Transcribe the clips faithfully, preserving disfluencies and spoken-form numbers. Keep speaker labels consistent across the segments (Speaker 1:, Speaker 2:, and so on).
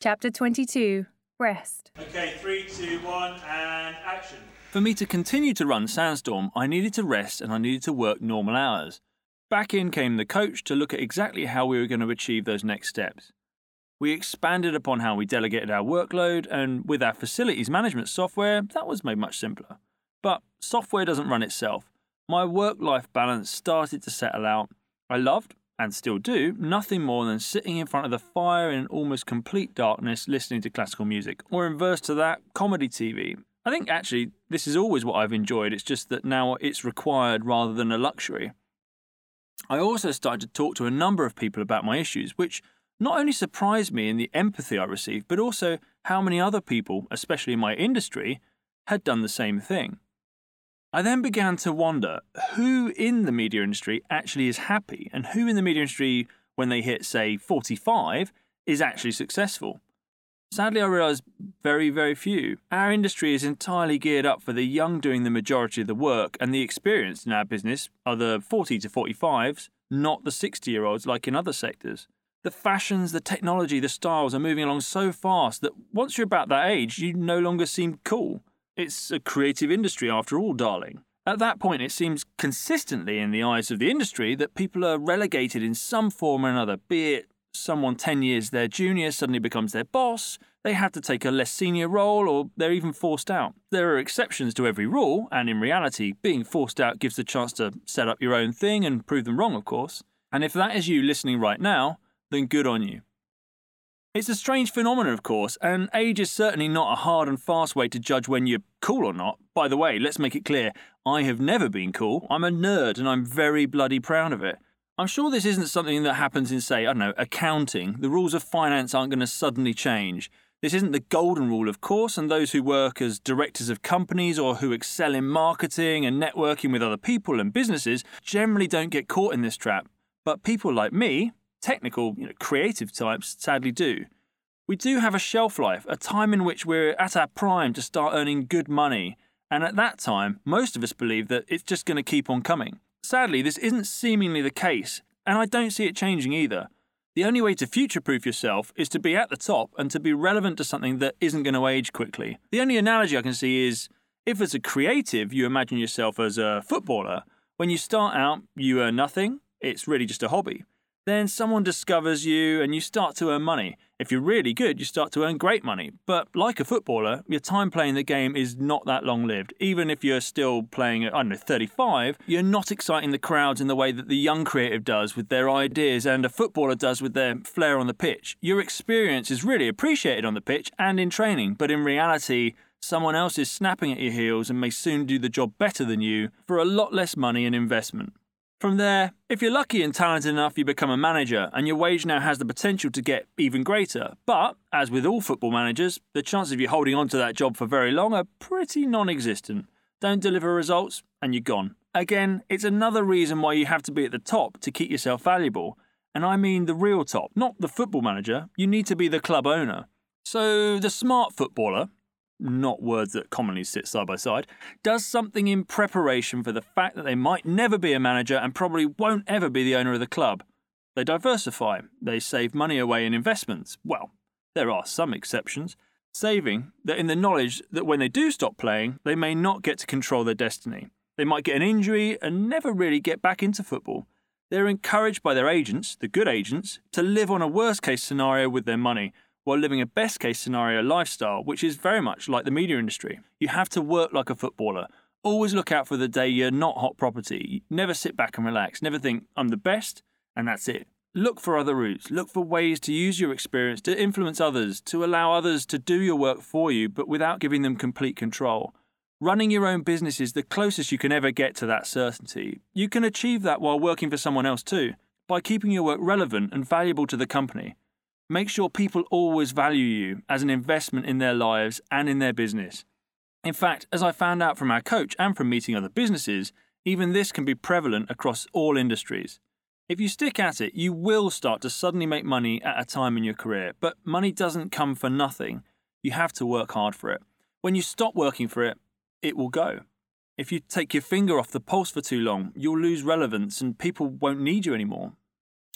Speaker 1: Chapter twenty-two. Rest.
Speaker 2: Okay, three, two, one, and action.
Speaker 3: For me to continue to run Sandstorm, I needed to rest and I needed to work normal hours. Back in came the coach to look at exactly how we were going to achieve those next steps. We expanded upon how we delegated our workload, and with our facilities management software, that was made much simpler. But software doesn't run itself. My work-life balance started to settle out. I loved, and still do, nothing more than sitting in front of the fire in almost complete darkness listening to classical music, or inverse to that, comedy T V. I think actually this is always what I've enjoyed, it's just that now it's required rather than a luxury. I also started to talk to a number of people about my issues, which not only surprised me in the empathy I received, but also how many other people, especially in my industry, had done the same thing. I then began to wonder who in the media industry actually is happy and who in the media industry, when they hit, say, forty-five, is actually successful. Sadly, I realised very, very few. Our industry is entirely geared up for the young doing the majority of the work, and the experienced in our business are the forty to forty-fives, not the sixty-year-olds like in other sectors. The fashions, the technology, the styles are moving along so fast that once you're about that age, you no longer seem cool. It's a creative industry after all, darling. At that point, it seems consistently in the eyes of the industry that people are relegated in some form or another, be it someone ten years their junior suddenly becomes their boss, they have to take a less senior role, or they're even forced out. There are exceptions to every rule, and in reality, being forced out gives the chance to set up your own thing and prove them wrong, of course. And if that is you listening right now, then good on you. It's a strange phenomenon, of course, and age is certainly not a hard and fast way to judge when you're cool or not. By the way, let's make it clear, I have never been cool. I'm a nerd and I'm very bloody proud of it. I'm sure this isn't something that happens in, say, I don't know, accounting. The rules of finance aren't going to suddenly change. This isn't the golden rule, of course, and those who work as directors of companies or who excel in marketing and networking with other people and businesses generally don't get caught in this trap. But people like me, technical, you know, creative types, sadly do. We do have a shelf life, a time in which we're at our prime to start earning good money, and at that time, most of us believe that it's just going to keep on coming. Sadly, this isn't seemingly the case, and I don't see it changing either. The only way to future-proof yourself is to be at the top and to be relevant to something that isn't going to age quickly. The only analogy I can see is, if as a creative you imagine yourself as a footballer, when you start out, you earn nothing, it's really just a hobby. Then someone discovers you and you start to earn money. If you're really good, you start to earn great money. But like a footballer, your time playing the game is not that long-lived. Even if you're still playing at, I don't know, thirty-five, you're not exciting the crowds in the way that the young creative does with their ideas and a footballer does with their flair on the pitch. Your experience is really appreciated on the pitch and in training, but in reality, someone else is snapping at your heels and may soon do the job better than you for a lot less money and investment. From there, if you're lucky and talented enough, you become a manager, and your wage now has the potential to get even greater. But, as with all football managers, the chances of you holding on to that job for very long are pretty non-existent. Don't deliver results, and you're gone. Again, it's another reason why you have to be at the top to keep yourself valuable. And I mean the real top, not the football manager. You need to be the club owner. So, the smart footballer, not words that commonly sit side by side, does something in preparation for the fact that they might never be a manager and probably won't ever be the owner of the club. They diversify. They save money away in investments. Well, there are some exceptions. Saving that in the knowledge that when they do stop playing, they may not get to control their destiny. They might get an injury and never really get back into football. They're encouraged by their agents, the good agents, to live on a worst-case scenario with their money, while living a best-case scenario lifestyle, which is very much like the media industry. You have to work like a footballer. Always look out for the day you're not hot property. Never sit back and relax. Never think, I'm the best, and that's it. Look for other routes. Look for ways to use your experience to influence others, to allow others to do your work for you, but without giving them complete control. Running your own business is the closest you can ever get to that certainty. You can achieve that while working for someone else too, by keeping your work relevant and valuable to the company. Make sure people always value you as an investment in their lives and in their business. In fact, as I found out from our coach and from meeting other businesses, even this can be prevalent across all industries. If you stick at it, you will start to suddenly make money at a time in your career, but money doesn't come for nothing. You have to work hard for it. When you stop working for it, it will go. If you take your finger off the pulse for too long, you'll lose relevance and people won't need you anymore.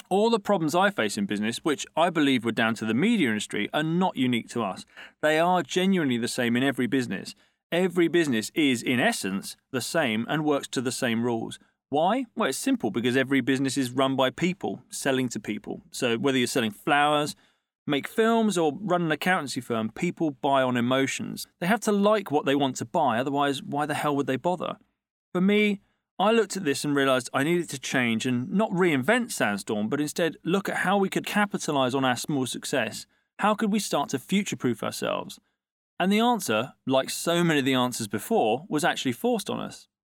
Speaker 3: All the problems I face in business, which I believe were down to the media industry, are not unique to us. They are genuinely the same in every business. Every business is, in essence, the same and works to the same rules. Why? Well, it's simple, because every business is run by people, selling to people. So whether you're selling flowers, make films, or run an accountancy firm, people buy on emotions. They have to like what they want to buy, otherwise why the hell would they bother? For me, I looked at this and realised I needed to change and not reinvent Sandstorm, but instead look at how we could capitalise on our small success. How could we start to future-proof ourselves? And the answer, like so many of the answers before, was actually forced on us.